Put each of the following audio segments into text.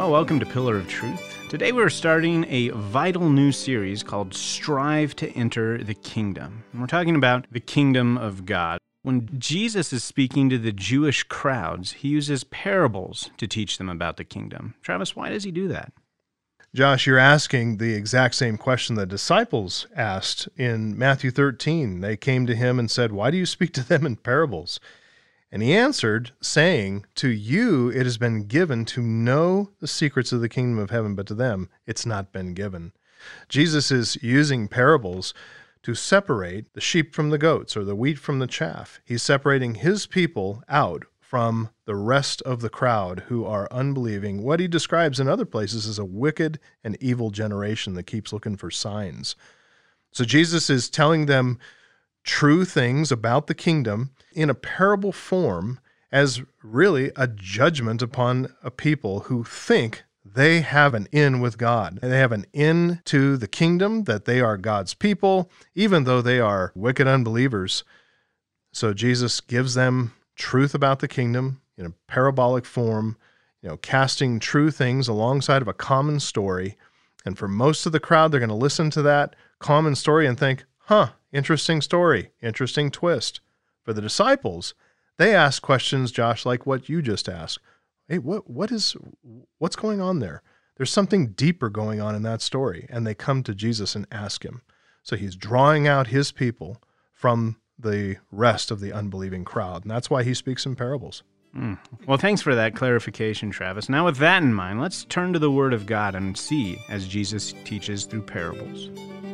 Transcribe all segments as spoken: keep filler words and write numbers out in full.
Well, welcome to Pillar of Truth. Today we're starting a vital new series called Strive to Enter the Kingdom. And we're talking about the kingdom of God. When Jesus is speaking to the Jewish crowds, he uses parables to teach them about the kingdom. Travis, why does he do that? Josh, you're asking the exact same question the disciples asked in Matthew thirteen. They came to him and said, "Why do you speak to them in parables?" And he answered, saying, "To you it has been given to know the secrets of the kingdom of heaven, but to them it's not been given." Jesus is using parables to separate the sheep from the goats or the wheat from the chaff. He's separating his people out from the rest of the crowd who are unbelieving, what he describes in other places as a wicked and evil generation that keeps looking for signs. So Jesus is telling them true things about the kingdom in a parable form as really a judgment upon a people who think they have an in with God. They have an in to the kingdom, that they are God's people, even though they are wicked unbelievers. So Jesus gives them truth about the kingdom in a parabolic form, you know, casting true things alongside of a common story. And for most of the crowd, they're going to listen to that common story and think, huh, interesting story, interesting twist. For the disciples, they ask questions, Josh, like what you just asked. Hey, what what is what's going on there? There's something deeper going on in that story. And they come to Jesus and ask him. So he's drawing out his people from the rest of the unbelieving crowd. And that's why he speaks in parables. Mm. Well, thanks for that clarification, Travis. Now with that in mind, let's turn to the Word of God and see as Jesus teaches through parables.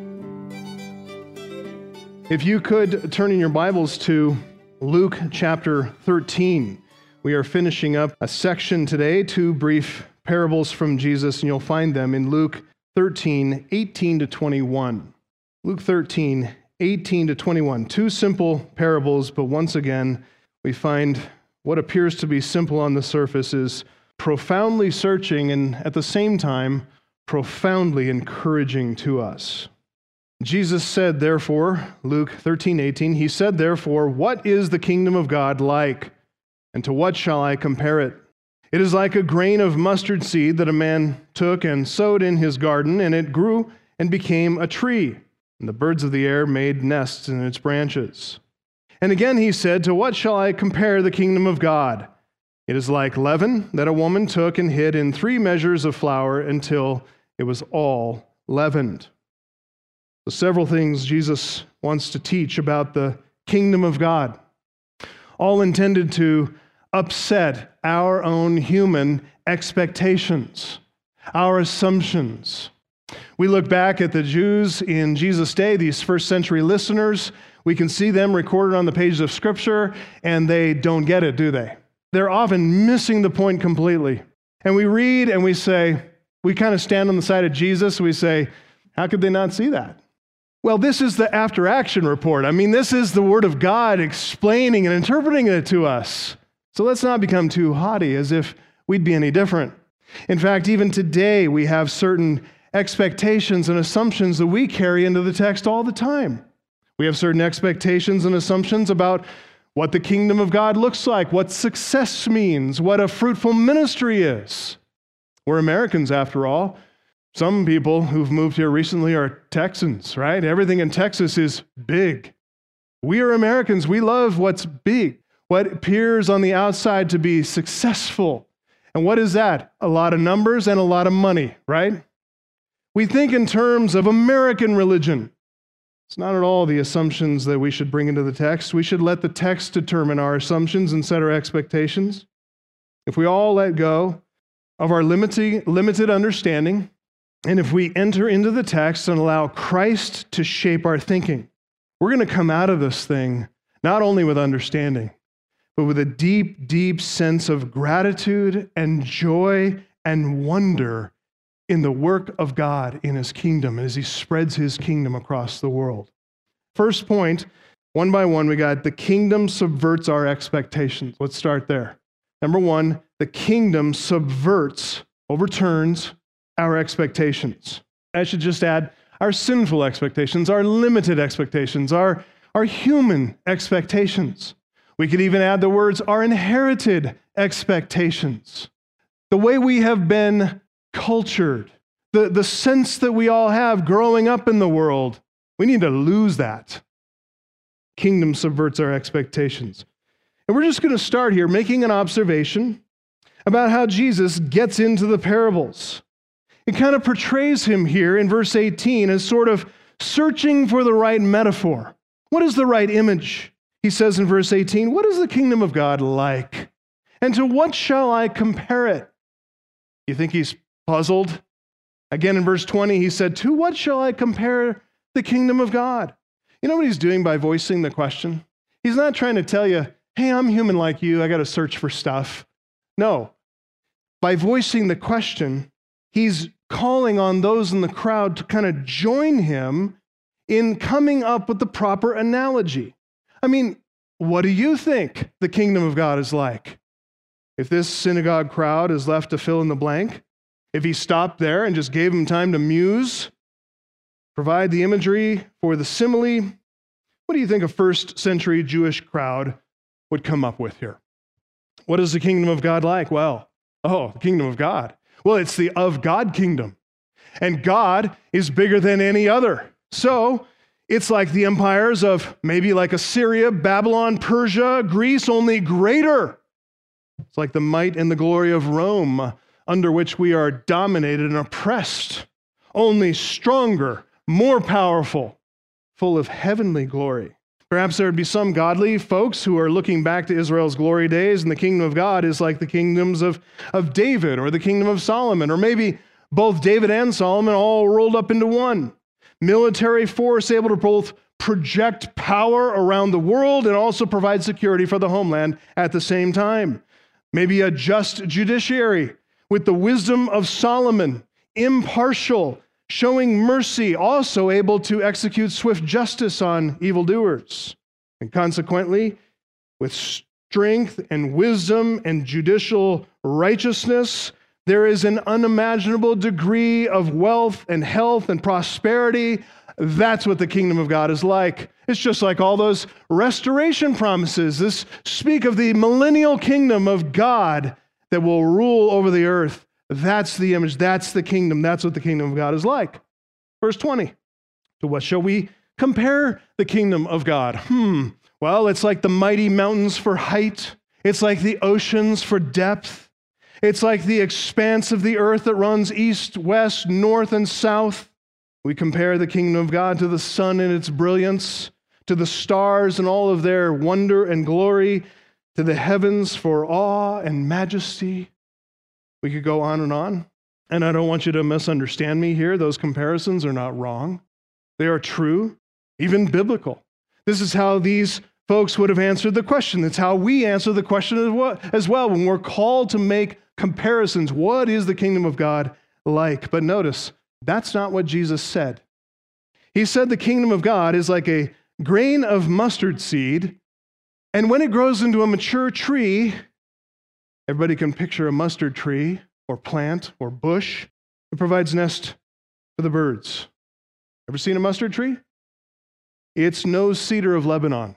If you could turn in your Bibles to Luke chapter thirteen. We are finishing up a section today, two brief parables from Jesus, and you'll find them in Luke thirteen, eighteen to twenty-one. Luke thirteen, eighteen to twenty-one. Two simple parables, but once again, we find what appears to be simple on the surface is profoundly searching and at the same time, profoundly encouraging to us. Jesus said, therefore, Luke thirteen, eighteen, he said, therefore, what is the kingdom of God like? And to what shall I compare it? It is like a grain of mustard seed that a man took and sowed in his garden, and it grew and became a tree. And the birds of the air made nests in its branches. And again he said, to what shall I compare the kingdom of God? It is like leaven that a woman took and hid in three measures of flour until it was all leavened. So several things Jesus wants to teach about the kingdom of God, all intended to upset our own human expectations, our assumptions. We look back at the Jews in Jesus' day, these first century listeners. We can see them recorded on the pages of Scripture, and they don't get it, do they? They're often missing the point completely. And we read and we say, we kind of stand on the side of Jesus. We say, how could they not see that? Well, this is the after-action report. I mean, this is the Word of God explaining and interpreting it to us. So let's not become too haughty as if we'd be any different. In fact, even today, we have certain expectations and assumptions that we carry into the text all the time. We have certain expectations and assumptions about what the kingdom of God looks like, what success means, what a fruitful ministry is. We're Americans, after all. Some people who've moved here recently are Texans, right? Everything in Texas is big. We are Americans. We love what's big, what appears on the outside to be successful. And what is that? A lot of numbers and a lot of money, right? We think in terms of American religion. It's not at all the assumptions that we should bring into the text. We should let the text determine our assumptions and set our expectations. If we all let go of our limited, limited understanding, and if we enter into the text and allow Christ to shape our thinking, we're going to come out of this thing not only with understanding, but with a deep, deep sense of gratitude and joy and wonder in the work of God in his kingdom as he spreads his kingdom across the world. First point, one by one, we got the kingdom subverts our expectations. Let's start there. Number one, the kingdom subverts, overturns our expectations. I should just add our sinful expectations, our limited expectations, our, our human expectations. We could even add the words, our inherited expectations. The way we have been cultured, the, the sense that we all have growing up in the world. We need to lose that. Kingdom subverts our expectations. And we're just going to start here making an observation about how Jesus gets into the parables. It kind of portrays him here in verse eighteen as sort of searching for the right metaphor. What is the right image? He says in verse eighteen, what is the kingdom of God like? And to what shall I compare it? You think he's puzzled? Again, in verse twenty, he said, to what shall I compare the kingdom of God? You know what he's doing by voicing the question? He's not trying to tell you, hey, I'm human like you, I got to search for stuff. No. By voicing the question, he's calling on those in the crowd to kind of join him in coming up with the proper analogy. I mean, what do you think the kingdom of God is like? If this synagogue crowd is left to fill in the blank, if he stopped there and just gave them time to muse, provide the imagery for the simile, what do you think a first century Jewish crowd would come up with here? What is the kingdom of God like? Well, oh, the kingdom of God. Well, it's the of God kingdom. And God is bigger than any other. So it's like the empires of maybe like Assyria, Babylon, Persia, Greece, only greater. It's like the might and the glory of Rome, under which we are dominated and oppressed, only stronger, more powerful, full of heavenly glory. Perhaps there would be some godly folks who are looking back to Israel's glory days, and the kingdom of God is like the kingdoms of, of David or the kingdom of Solomon, or maybe both David and Solomon all rolled up into one. Military force able to both project power around the world and also provide security for the homeland at the same time. Maybe a just judiciary with the wisdom of Solomon, impartial, showing mercy, also able to execute swift justice on evildoers. And consequently, with strength and wisdom and judicial righteousness, there is an unimaginable degree of wealth and health and prosperity. That's what the kingdom of God is like. It's just like all those restoration promises. This speak of the millennial kingdom of God that will rule over the earth. That's the image. That's the kingdom. That's what the kingdom of God is like. Verse twenty. To what shall we compare the kingdom of God? Hmm. Well, it's like the mighty mountains for height. It's like the oceans for depth. It's like the expanse of the earth that runs east, west, north, and south. We compare the kingdom of God to the sun in its brilliance, to the stars and all of their wonder and glory, to the heavens for awe and majesty. We could go on and on. And I don't want you to misunderstand me here. Those comparisons are not wrong. They are true, even biblical. This is how these folks would have answered the question. It's how we answer the question as well when we're called to make comparisons. What is the kingdom of God like? But notice, that's not what Jesus said. He said the kingdom of God is like a grain of mustard seed, and when it grows into a mature tree, everybody can picture a mustard tree or plant or bush. It provides nest for the birds. Ever seen a mustard tree? It's no cedar of Lebanon.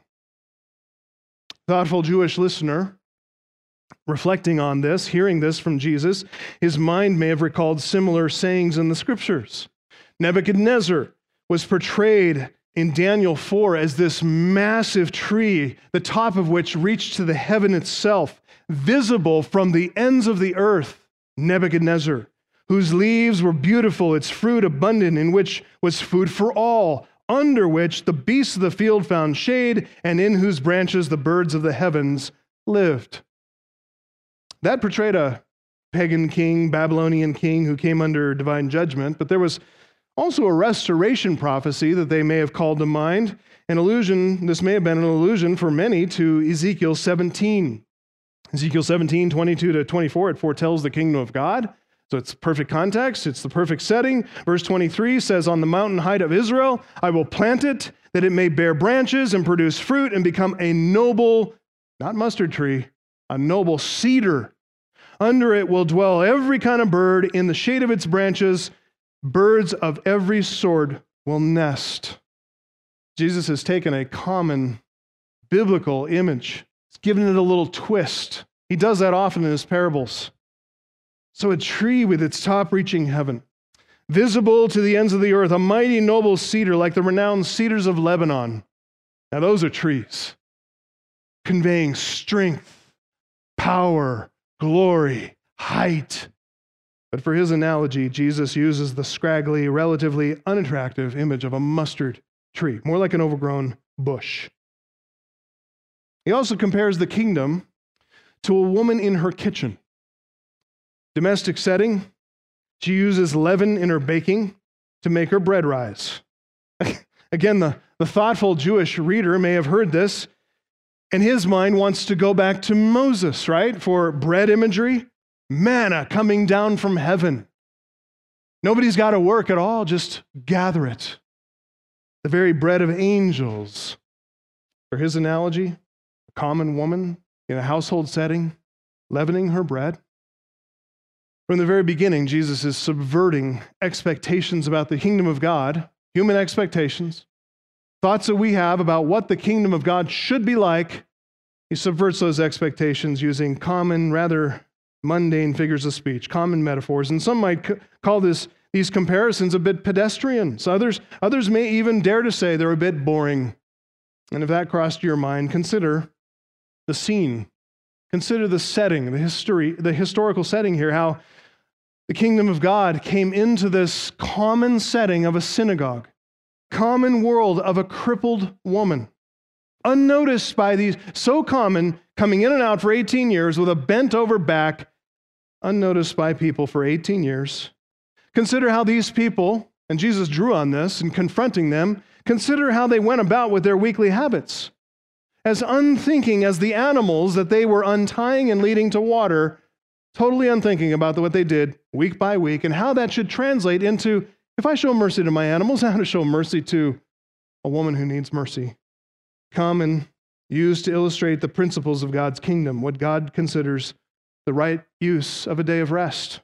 Thoughtful Jewish listener, reflecting on this, hearing this from Jesus, his mind may have recalled similar sayings in the scriptures. Nebuchadnezzar was portrayed in Daniel four as this massive tree, the top of which reached to the heaven itself, visible from the ends of the earth. Nebuchadnezzar, whose leaves were beautiful, its fruit abundant, in which was food for all, under which the beasts of the field found shade, and in whose branches the birds of the heavens lived. That portrayed a pagan king, Babylonian king who came under divine judgment, but there was also a restoration prophecy that they may have called to mind, an allusion, this may have been an allusion for many to Ezekiel seventeen. Ezekiel seventeen, twenty-two to twenty-four, it foretells the kingdom of God. So it's perfect context, it's the perfect setting. Verse twenty-three says, on the mountain height of Israel, I will plant it, that it may bear branches and produce fruit and become a noble, not mustard tree, a noble cedar. Under it will dwell every kind of bird. In the shade of its branches, birds of every sort will nest. Jesus has taken a common biblical image, he's given it a little twist. He does that often in his parables. So a tree with its top reaching heaven, visible to the ends of the earth, a mighty noble cedar like the renowned cedars of Lebanon. Now those are trees, conveying strength, power, glory, height. But for his analogy, Jesus uses the scraggly, relatively unattractive image of a mustard tree, more like an overgrown bush. He also compares the kingdom to a woman in her kitchen. Domestic setting, she uses leaven in her baking to make her bread rise. Again, the, the thoughtful Jewish reader may have heard this, and his mind wants to go back to Moses, right? For bread imagery, manna coming down from heaven. Nobody's got to work at all, just gather it. The very bread of angels. For his analogy, a common woman in a household setting, leavening her bread. From the very beginning, Jesus is subverting expectations about the kingdom of God, human expectations, thoughts that we have about what the kingdom of God should be like. He subverts those expectations using common, rather mundane figures of speech, common metaphors, and some might c- call this these comparisons a bit pedestrian. So others, others may even dare to say they're a bit boring. And if that crossed your mind, consider the scene. Consider the setting, the history, the historical setting here, how the kingdom of God came into this common setting of a synagogue, common world of a crippled woman, unnoticed by these, so common, coming in and out for eighteen years with a bent over back, unnoticed by people for eighteen years. Consider how these people, and Jesus drew on this in confronting them, consider how they went about with their weekly habits. As unthinking as the animals that they were untying and leading to water, totally unthinking about what they did week by week and how that should translate into, if I show mercy to my animals, how to show mercy to a woman who needs mercy. Common, used to illustrate the principles of God's kingdom, what God considers the right use of a day of rest.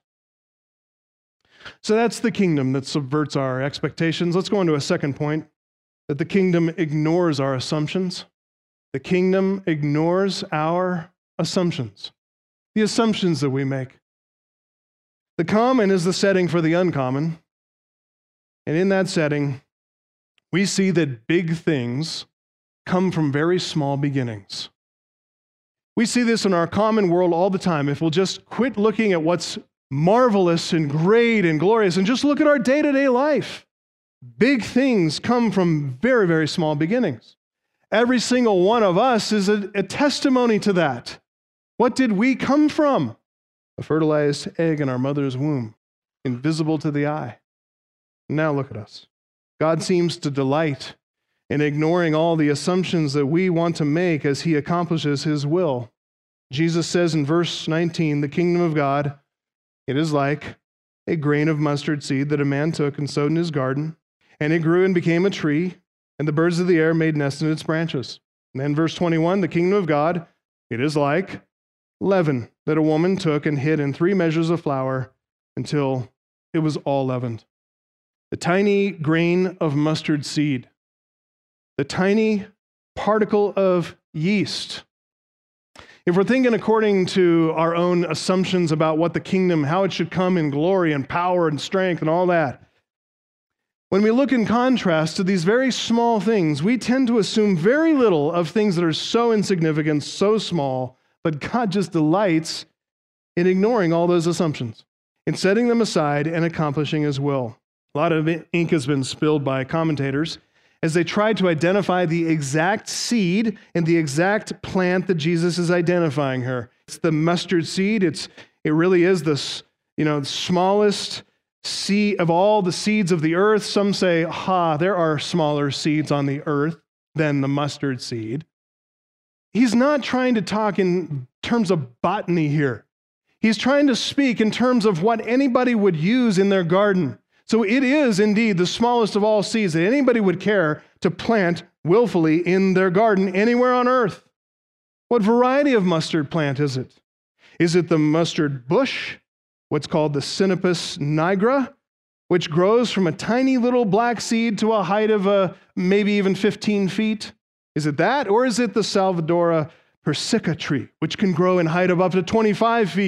So that's the kingdom that subverts our expectations. Let's go on to a second point, that the kingdom ignores our assumptions. The kingdom ignores our assumptions, the assumptions that we make. The common is the setting for the uncommon. And in that setting, we see that big things come from very small beginnings. We see this in our common world all the time. If we'll just quit looking at what's marvelous and great and glorious and just look at our day-to-day life, big things come from very, very small beginnings. Every single one of us is a, a testimony to that. What did we come from? A fertilized egg in our mother's womb, invisible to the eye. Now look at us. God seems to delight in ignoring all the assumptions that we want to make as he accomplishes his will. Jesus says in verse nineteen, the kingdom of God, it is like a grain of mustard seed that a man took and sowed in his garden, and it grew and became a tree, and the birds of the air made nests in its branches. And then verse twenty-one, the kingdom of God, it is like leaven that a woman took and hid in three measures of flour until it was all leavened. The tiny grain of mustard seed, the tiny particle of yeast. If we're thinking according to our own assumptions about what the kingdom, how it should come in glory and power and strength and all that, when we look in contrast to these very small things, we tend to assume very little of things that are so insignificant, so small, but God just delights in ignoring all those assumptions, in setting them aside and accomplishing his will. A lot of ink has been spilled by commentators as they try to identify the exact seed and the exact plant that Jesus is identifying here. It's the mustard seed. It's it really is the you know smallest seed of all the seeds of the earth. Some say, ha, there are smaller seeds on the earth than the mustard seed. He's not trying to talk in terms of botany here. He's trying to speak in terms of what anybody would use in their garden. So it is indeed the smallest of all seeds that anybody would care to plant willfully in their garden anywhere on earth. What variety of mustard plant is it? Is it the mustard bush, what's called the Sinapis nigra, which grows from a tiny little black seed to a height of uh, maybe even fifteen feet? Is it that? Or is it the Salvadora persica tree, which can grow in height of up to twenty-five feet?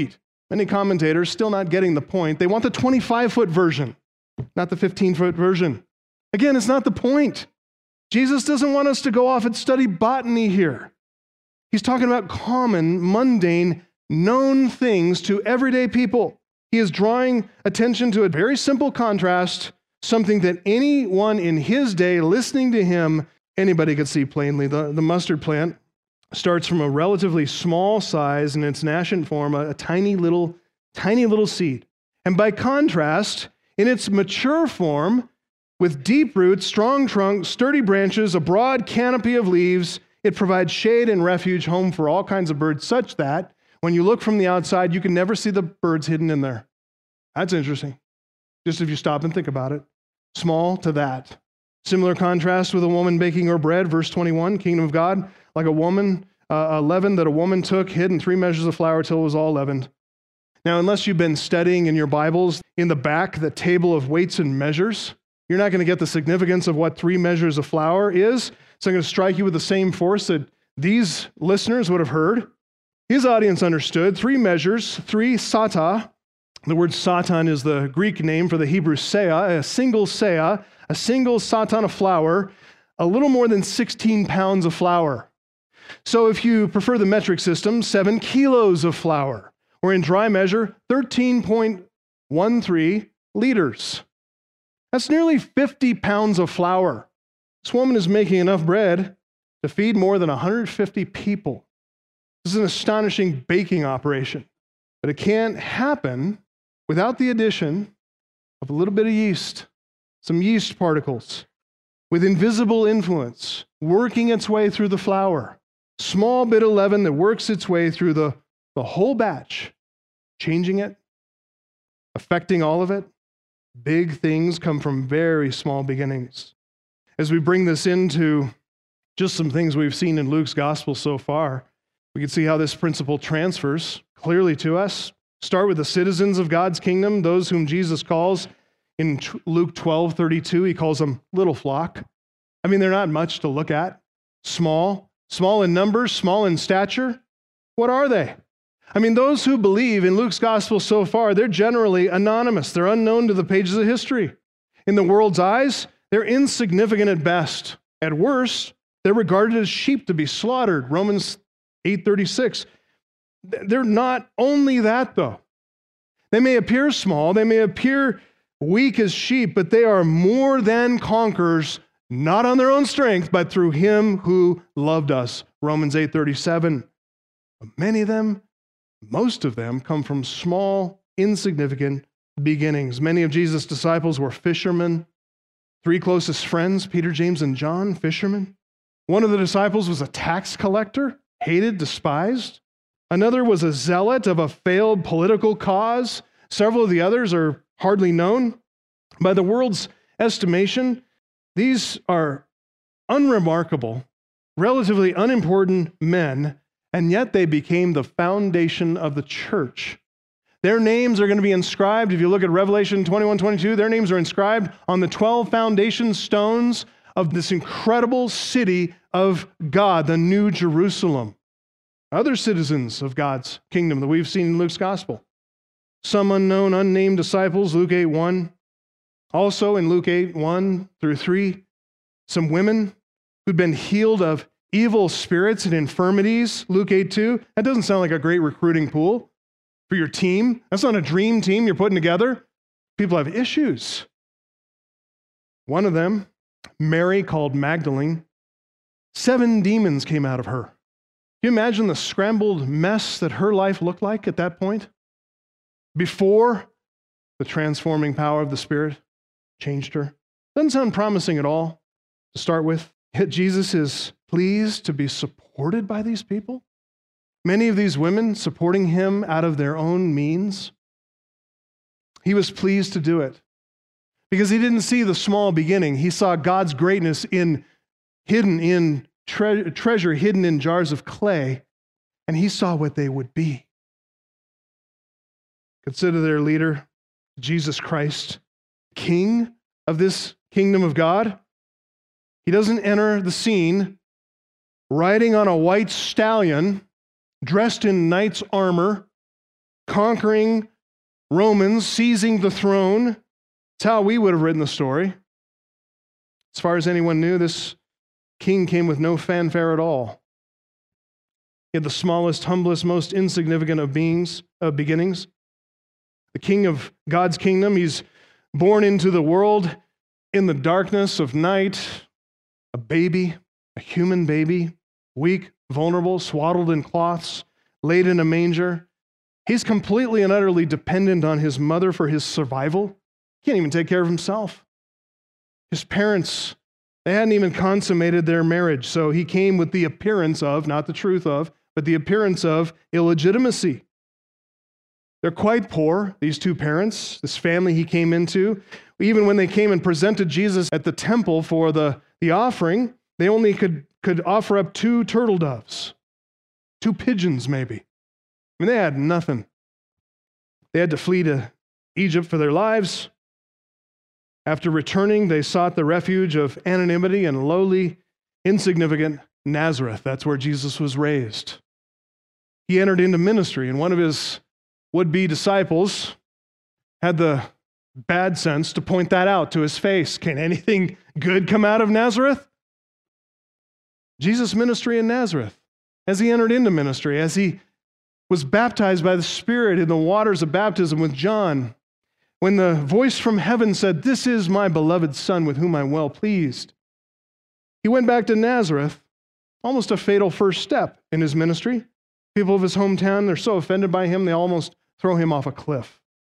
Many commentators still not getting the point. They want the twenty-five-foot version, not the fifteen-foot version. Again, it's not the point. Jesus doesn't want us to go off and study botany here. He's talking about common, mundane, known things to everyday people. He is drawing attention to a very simple contrast, something that anyone in his day listening to him, anybody could see plainly. The, the mustard plant starts from a relatively small size in its nascent form, a, a tiny little, tiny little seed. And by contrast, in its mature form, with deep roots, strong trunk, sturdy branches, a broad canopy of leaves, it provides shade and refuge, home for all kinds of birds, such that when you look from the outside, you can never see the birds hidden in there. That's interesting. Just if you stop and think about it. Small to that. Similar contrast with a woman baking her bread, verse twenty-one, kingdom of God, like a woman, uh, a leaven that a woman took, hid in three measures of flour till it was all leavened. Now, unless you've been studying in your Bibles, in the back, the table of weights and measures, you're not going to get the significance of what three measures of flour is. So I'm going to strike you with the same force that these listeners would have heard. His audience understood three measures, three sata. The word satan is the Greek name for the Hebrew seah, a single seah, a single satan of flour, a little more than sixteen pounds of flour. So if you prefer the metric system, seven kilos of flour, or in dry measure, thirteen point one three liters. That's nearly fifty pounds of flour. This woman is making enough bread to feed more than one hundred fifty people. This is an astonishing baking operation, but it can't happen without the addition of a little bit of yeast, some yeast particles, with invisible influence, working its way through the flour. Small bit of leaven that works its way through the, the whole batch, changing it, affecting all of it. Big things come from very small beginnings. As we bring this into just some things we've seen in Luke's gospel so far, we can see how this principle transfers clearly to us. Start with the citizens of God's kingdom, those whom Jesus calls in Luke twelve thirty-two, he calls them little flock. I mean, they're not much to look at. Small, small in numbers, small in stature. What are they? I mean, those who believe in Luke's gospel so far, they're generally anonymous. They're unknown to the pages of history. In the world's eyes, they're insignificant at best. At worst, they're regarded as sheep to be slaughtered. Romans eight thirty-six. They're not only that, though. They may appear small, they may appear weak as sheep, but they are more than conquerors, not on their own strength, but through him who loved us. Romans eight thirty-seven. Many of them, most of them, come from small, insignificant beginnings. Many of Jesus' disciples were fishermen. Three closest friends, Peter, James, and John, fishermen. One of the disciples was a tax collector, hated, despised. Another was a zealot of a failed political cause. Several of the others are hardly known. By the world's estimation, these are unremarkable, relatively unimportant men, and yet they became the foundation of the church. Their names are going to be inscribed. If you look at Revelation twenty-one twenty-two, their names are inscribed on the twelve foundation stones of this incredible city of God, the New Jerusalem. Other citizens of God's kingdom that we've seen in Luke's gospel. Some unknown, unnamed disciples, Luke eight one. Also in Luke eight one through three, some women who'd been healed of evil spirits and infirmities, Luke eight two. That doesn't sound like a great recruiting pool for your team. That's not a dream team you're putting together. People have issues. One of them, Mary, called Magdalene, seven demons came out of her. Can you imagine the scrambled mess that her life looked like at that point? Before the transforming power of the Spirit changed her. Doesn't sound promising at all to start with. Yet Jesus is pleased to be supported by these people. Many of these women supporting him out of their own means. He was pleased to do it because he didn't see the small beginning. He saw God's greatness in hidden in tre- treasure hidden in jars of clay, and he saw what they would be. Consider their leader, Jesus Christ, King of this kingdom of God. He doesn't enter the scene riding on a white stallion, dressed in knight's armor, conquering Romans, seizing the throne. It's how we would have written the story. As far as anyone knew, this king came with no fanfare at all. He had the smallest, humblest, most insignificant of beings, of beginnings. The king of God's kingdom, he's born into the world in the darkness of night, a baby, a human baby, weak, vulnerable, swaddled in cloths, laid in a manger. He's completely and utterly dependent on his mother for his survival. He can't even take care of himself. His parents, they hadn't even consummated their marriage, so he came with the appearance of, not the truth of, but the appearance of illegitimacy. They're quite poor, these two parents, this family he came into. Even when they came and presented Jesus at the temple for the, the offering, they only could, could offer up two turtle doves, two pigeons maybe. I mean, they had nothing. They had to flee to Egypt for their lives. After returning, they sought the refuge of anonymity and lowly, insignificant Nazareth. That's where Jesus was raised. He entered into ministry, and one of his would-be disciples had the bad sense to point that out to his face. Can anything good come out of Nazareth? Jesus' ministry in Nazareth, as he entered into ministry, as he was baptized by the Spirit in the waters of baptism with John, when the voice from heaven said, "This is my beloved Son with whom I'm well pleased," he went back to Nazareth, almost a fatal first step in his ministry. People of his hometown, they're so offended by him, they almost throw him off a cliff.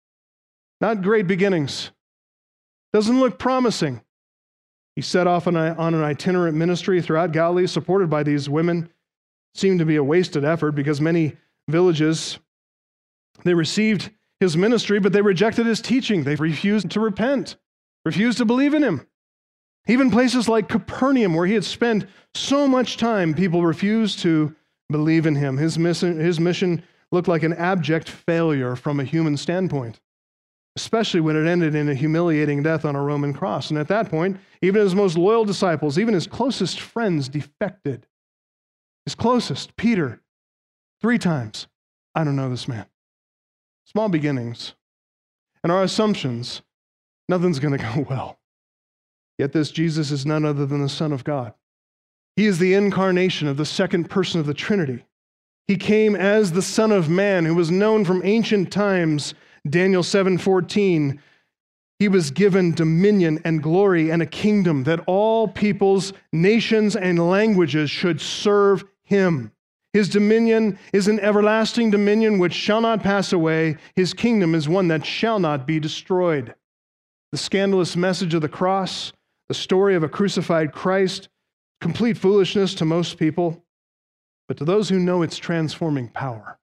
Not great beginnings. Doesn't look promising. He set off on, a, on an itinerant ministry throughout Galilee, supported by these women. Seemed to be a wasted effort because many villages, they received his ministry, but they rejected his teaching. They refused to repent, refused to believe in him. Even places like Capernaum, where he had spent so much time, people refused to believe in him. His mission, his mission looked like an abject failure from a human standpoint, especially when it ended in a humiliating death on a Roman cross. And at that point, even his most loyal disciples, even his closest friends defected. His closest, Peter, three times, "I don't know this man." Small beginnings. And our assumptions, nothing's going to go well. Yet this Jesus is none other than the Son of God. He is the incarnation of the second person of the Trinity. He came as the Son of Man, who was known from ancient times. Daniel seven fourteen, he was given dominion and glory and a kingdom that all peoples, nations, and languages should serve him. His dominion is an everlasting dominion which shall not pass away. His kingdom is one that shall not be destroyed. The scandalous message of the cross, the story of a crucified Christ, complete foolishness to most people, but to those who know its transforming power,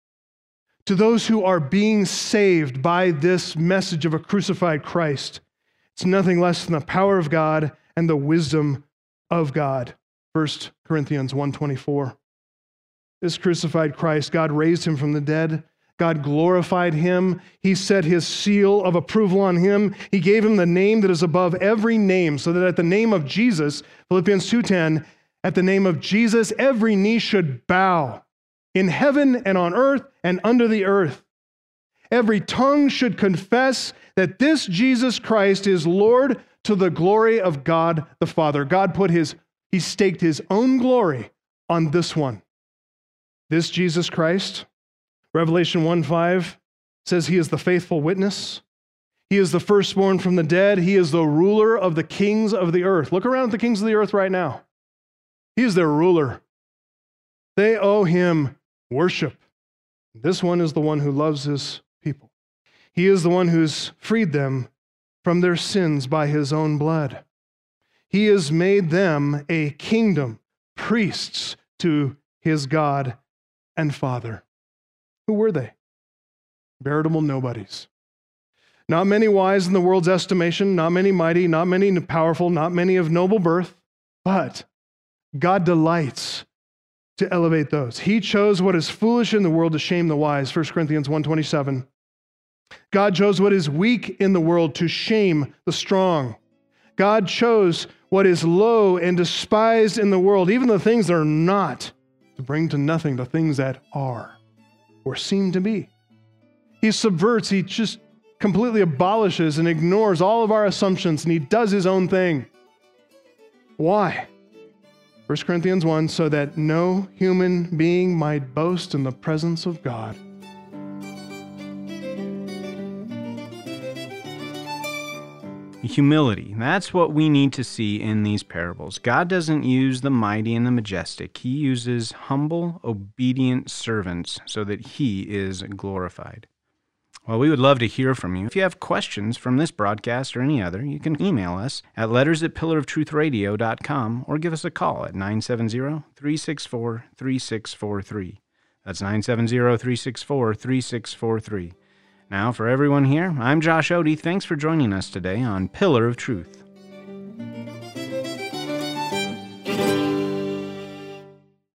to those who are being saved by this message of a crucified Christ, it's nothing less than the power of God and the wisdom of God. First Corinthians one twenty-four. This crucified Christ, God raised him from the dead. God glorified him. He set his seal of approval on him. He gave him the name that is above every name, so that at the name of Jesus, Philippians two ten, at the name of Jesus, every knee should bow in heaven and on earth and under the earth. Every tongue should confess that this Jesus Christ is Lord, to the glory of God the Father. God put his, he staked his own glory on this one. This Jesus Christ, Revelation one five says he is the faithful witness. He is the firstborn from the dead. He is the ruler of the kings of the earth. Look around at the kings of the earth right now. He is their ruler. They owe him worship. This one is the one who loves his people. He is the one who's freed them from their sins by his own blood. He has made them a kingdom, priests to his God and Father. Who were they? Veritable nobodies. Not many wise in the world's estimation, not many mighty, not many powerful, not many of noble birth, but God delights to elevate those. He chose what is foolish in the world to shame the wise, First Corinthians one twenty-seven. God chose what is weak in the world to shame the strong. God chose what is low and despised in the world, even the things that are not, to bring to nothing the things that are or seem to be. He subverts, he just completely abolishes and ignores all of our assumptions, and he does his own thing. Why? First Corinthians one, so that no human being might boast in the presence of God. Humility. That's what we need to see in these parables. God doesn't use the mighty and the majestic. He uses humble, obedient servants so that he is glorified. Well, we would love to hear from you. If you have questions from this broadcast or any other, you can email us at letters at pillar of truth radio dot com or give us a call at nine seven zero, three six four, three six four three. That's nine seven zero, three six four, three six four three. Now, for everyone here, I'm Josh Odie. Thanks for joining us today on Pillar of Truth.